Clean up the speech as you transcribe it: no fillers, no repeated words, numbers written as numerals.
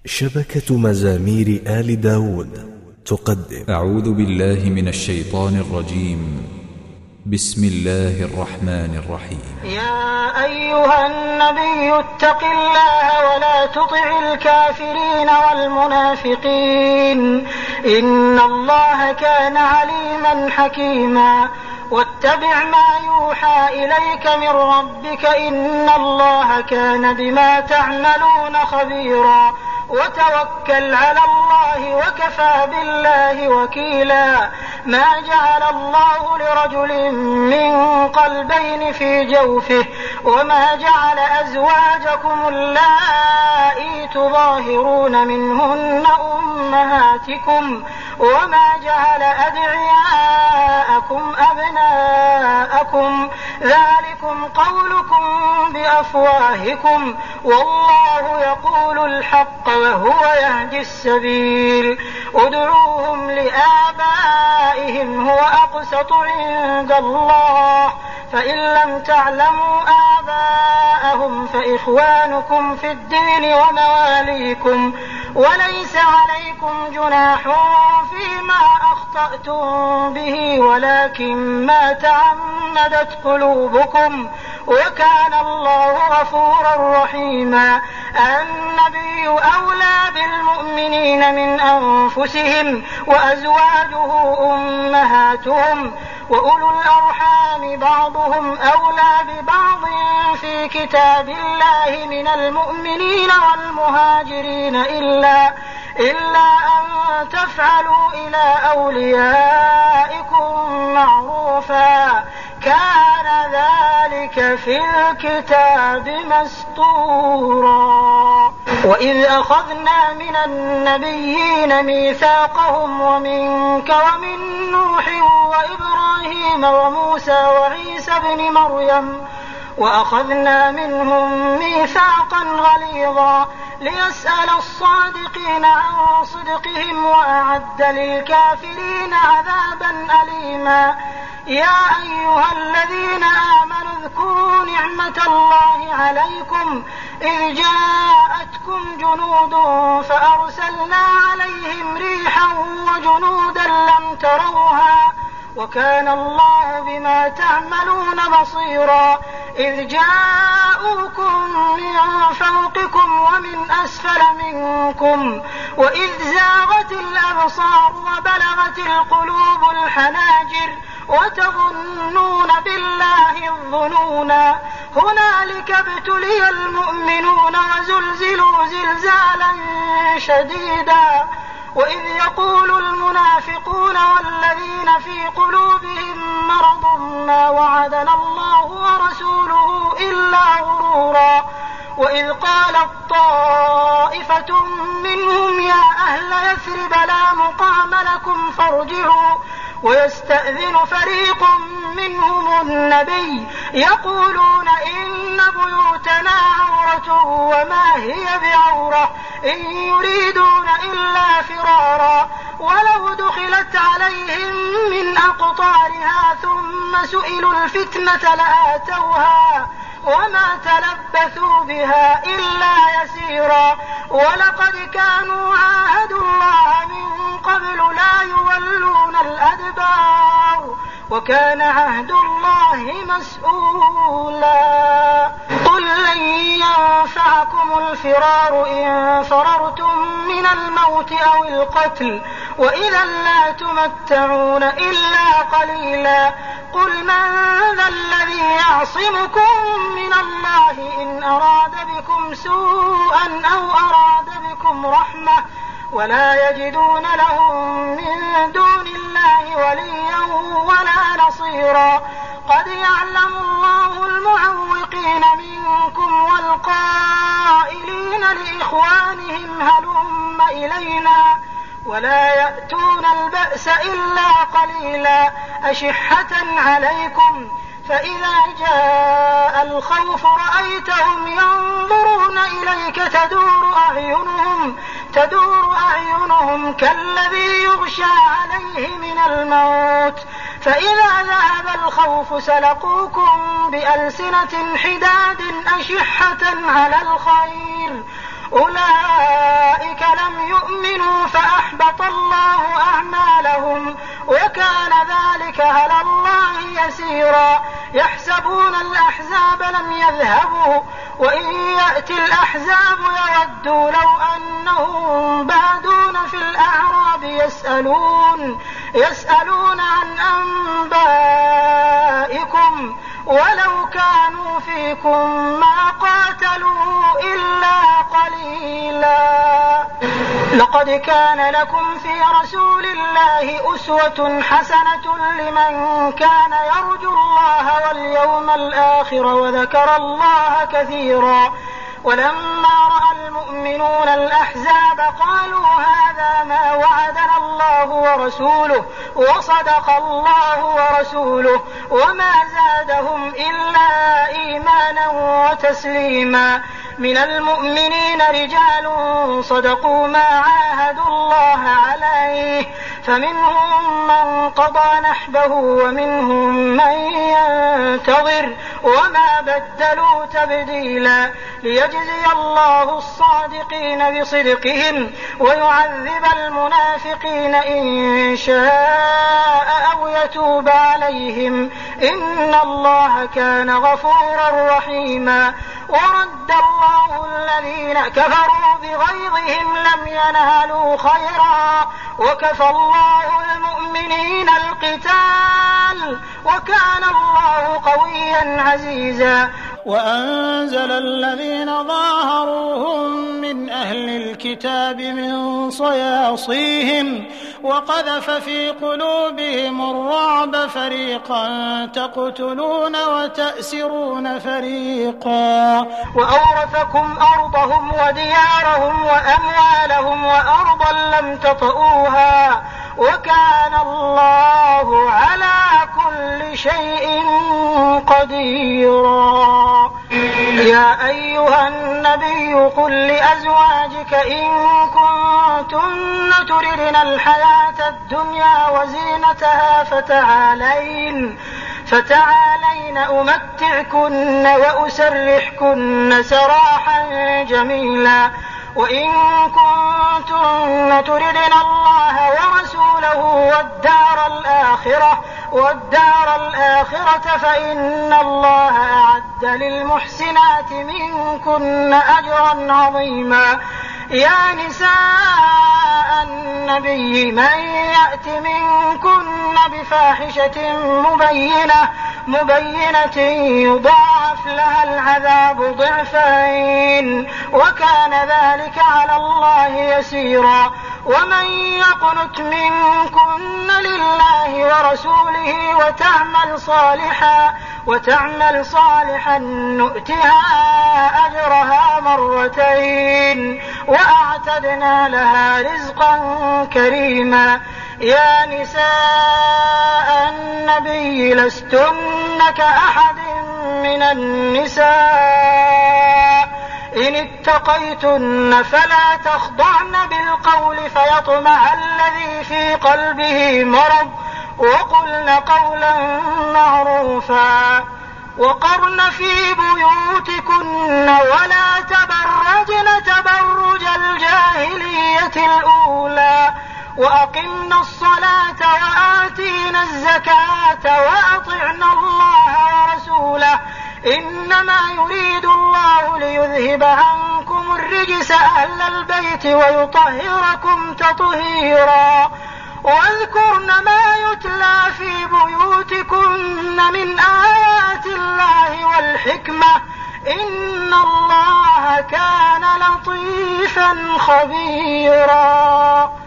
شبكة مزامير آل داود تقدم. أعوذ بالله من الشيطان الرجيم. بسم الله الرحمن الرحيم. يا أيها النبي اتق الله ولا تطع الكافرين والمنافقين إن الله كان عليما حكيما. واتبع ما يوحى إليك من ربك إن الله كان بما تعملون خبيرا. وتوكل على الله وكفى بالله وكيلا. ما جعل الله لرجل من قلبين في جوفه وما جعل أزواجكم اللائي تظاهرون منهن أمهاتكم وما جعل أدعياءكم أبناءكم ذلكم قولكم بأفواهكم والله يقول الحق وهو يهدي السبيل. ادعوهم لآبائهم هو أقسط عند الله فإن لم تعلموا آباءهم فإخوانكم في الدين ومواليكم وليس عليكم جناح فيما أخطأتم به ولكن ما تعمدت قلوبكم وكان الله غفورا رحيما. النبي أولى بالمؤمنين من أنفسهم وأزواجه أمهاتهم وأولو الأرحام بعضهم أولى ببعض في كتاب الله من المؤمنين والمهاجرين إلا أن تفعلوا إلى أوليائكم معروفا كان ذلك في الكتاب مسطورا. وإذ أخذنا من النبيين ميثاقهم ومنك ومن نوح وإبراهيم وموسى وعيسى بن مريم وأخذنا منهم ميثاقا غليظا ليسأل الصادقين عن صدقهم وأعد للكافرين عذابا أليما. يا أيها الذين آمنوا اذكروا نعمة الله عليكم إذ جاءتكم جنود فأرسلنا عليهم ريحا وجنودا لم تروها وكان الله بما تعملون بصيرا. إذ جاءوكم من فوقكم ومن أسفل منكم وإذ زاغت الأبصار وبلغت القلوب الحناجر وتظنون بالله الظنونا. هنالك ابتلي المؤمنون وزلزلوا زلزالا شديدا. وإذ يقول المنافقون والذين في قلوبهم مرض ما وعدنا الله ورسوله إلا غرورا. وإذ قالت طائفة منهم يا أهل يثرب لا مقام لكم فارجعوا ويستأذن فريق منهم النبي يقولون إن بيوتنا عورة وما هي بعورة إن يريدون إلا فرارا ولو دخلت عليهم من أقطارها ثم سئلوا الفتنة لآتوها وما تلبثوا بها إلا يسيرا. ولقد كانوا عاهدوا الله من قبل لا يولون الأدبار وكان عهد الله مسؤولا. قل لن ينفعكم الفرار إن فررتم من الموت أو القتل وإذا لا تمتعون إلا قليلا. قل من ذا الذي يعصمكم من الله إن أراد بكم سوءا أو أراد بكم رحمة ولا يجدون لهم من دون الله وليا ولا نصيرا. قد يعلم الله المعوقين منكم والقائلين لإخوانهم هلم إلينا ولا يأتون البأس إلا قليلا أشحة عليكم فإذا جاء الخوف رأيتهم ينظرون إليك تدور أعينهم كالذي يغشى عليه من الموت فإذا ذهب الخوف سلقوكم بألسنة حداد أشحة على الخير أولئك يسيرا يحسبون الأحزاب لم يذهبوا وإن يأتي الأحزاب يودوا لو أنهم بادون في الأعراب يسألون عن أنبائكم ولو كانوا فيكم ما قاتلوا إلا قليلا. لقد كان لكم في رسول الله أسوة حسنة لمن كان يرجو الله واليوم الآخر وذكر الله كثيرا. ولما رأى المؤمنون الأحزاب قالوا هذا ما وعدنا الله ورسوله وصدق الله ورسوله وما زادهم إلا إيمانا وتسليما. من المؤمنين رجال صدقوا ما عاهدوا الله عليه فمنهم من قضى نحبه ومنهم من ينتظر وما بدلوا تبديلا. ليجزي الله الصادقين بصدقهم ويعذب المنافقين إن شاء أو يتوب عليهم إن الله كان غفورا رحيما. ورد الله الذين كفروا بغيظهم لم ينالوا خيرا وكفى الله المؤمنين القتال وكان الله قويا عزيزا. وأنزل الذين ظاهروهم من أهل الكتاب من صياصيهم وقذف في قلوبهم الرعب فريقا تقتلون وتأسرون فريقا. وأورثكم أرضهم وديارهم وأموالهم وأرضا لم تطئوها وكان الله على كل شيء قديرا. يا أيها النبي قل لأزواجك إن كنتن تردن الحياة الدنيا وزينتها فتعالين أمتعكن وأسرحكن سراحا جميلا. وإن كنتن تردن الله ورسوله والدار الآخرة فإن الله أعد للمحسنات منكن أجرا عظيما. يا نساء النبي من يأت منكن بفاحشة مبينة يضاعف لها العذاب ضعفين وكان ذلك على الله يسيرا. ومن يقنت منكن لله ورسوله وتعمل صالحا نؤتها أجرها مرتين وأعتدنا لها رزقا كريما. يا نساء النبي لستن كأحد من النساء إن اتقيتن فلا تخضعن بالقول فيطمع الذي في قلبه مرض وقلن قولا معروفا. وقرن في بيوتكن ولا تبرجن تبرج الجاهلية الأولى وأقمنا الصلاة وآتينا الزكاة وأطعنا الله ورسوله إنما يريد الله ليذهب عنكم الرجس أهل البيت ويطهركم تطهيرا. واذكرن ما يتلى في بيوتكن من آيات الله والحكمة إن الله كان لطيفا خبيرا.